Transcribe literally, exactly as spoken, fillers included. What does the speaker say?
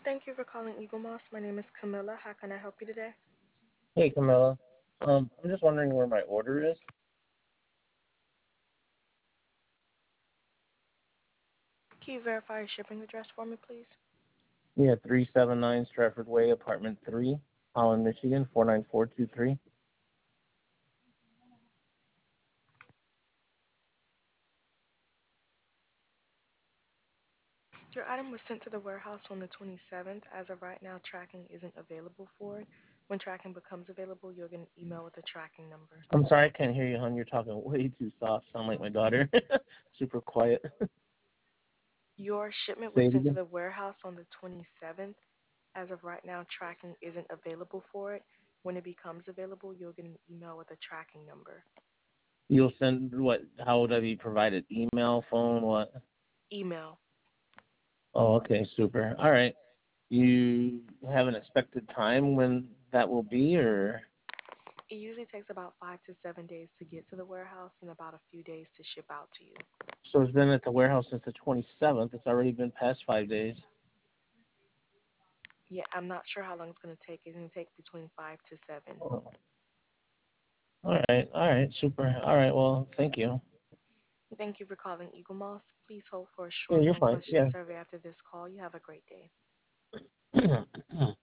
Thank you for calling Eagle Moss. My name is Camilla. How can I help you today? Hey, Camilla. Um, I'm just wondering where my order is. Can you verify your shipping address for me, please? Yeah, three seven nine Stratford Way, apartment three, Holland, Michigan, four nine four two three. Your item was sent to the warehouse on the twenty-seventh. As of right now, tracking isn't available for it. When tracking becomes available, you'll get an email with a tracking number. I'm sorry, I can't hear you, hon. You're talking way too soft. Sound like my daughter. Super quiet. Your shipment was Say it sent to again. the warehouse on the twenty-seventh. As of right now, tracking isn't available for it. When it becomes available, you'll get an email with a tracking number. You'll send what? How would I be provided? Email, phone, what? Email. Oh, okay, super. All right. You have an expected time when that will be, or It usually takes about five to seven days to get to the warehouse and about a few days to ship out to you. so it's been at the warehouse since the twenty-seventh. It's already been past five days. Yeah, I'm not sure how long it's going to take. It's going to take between five to seven. Oh, all right, all right, super. All right, well, thank you. Thank you for calling Eagle Moss. Please hold for a Yeah, short you're fine. one-question Yeah. survey after this call. You have a great day.